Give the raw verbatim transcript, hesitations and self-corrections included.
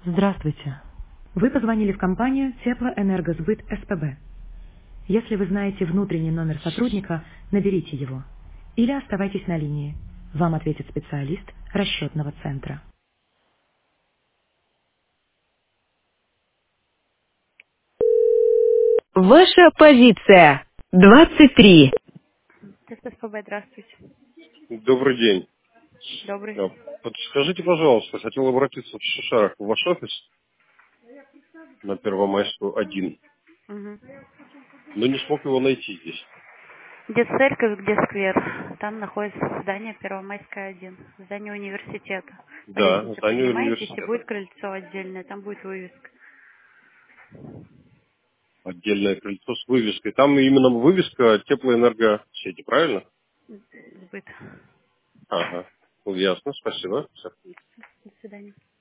Здравствуйте. Вы позвонили в компанию Теплоэнергосбыт СПБ. Если вы знаете внутренний номер сотрудника, наберите его. Или оставайтесь на линии. Вам ответит специалист расчетного центра. Ваша позиция. двадцать три. СПБ, здравствуйте. Добрый день. Добрый. А, Подскажите, пожалуйста, хотел обратиться в Шишарах, в ваш офис на Первомайскую один, Угу. но не смог его найти здесь. Где церковь, где сквер. Там находится здание Первомайская один. Здание университета. По Да, лестнице здание поднимаетесь и университета. будет крыльцо отдельное. Там будет вывеска. Отдельное крыльцо с вывеской. Там именно вывеска теплоэнергосети, правильно? Сбыт. Ага. Ну, ясно, спасибо. Всё. До свидания.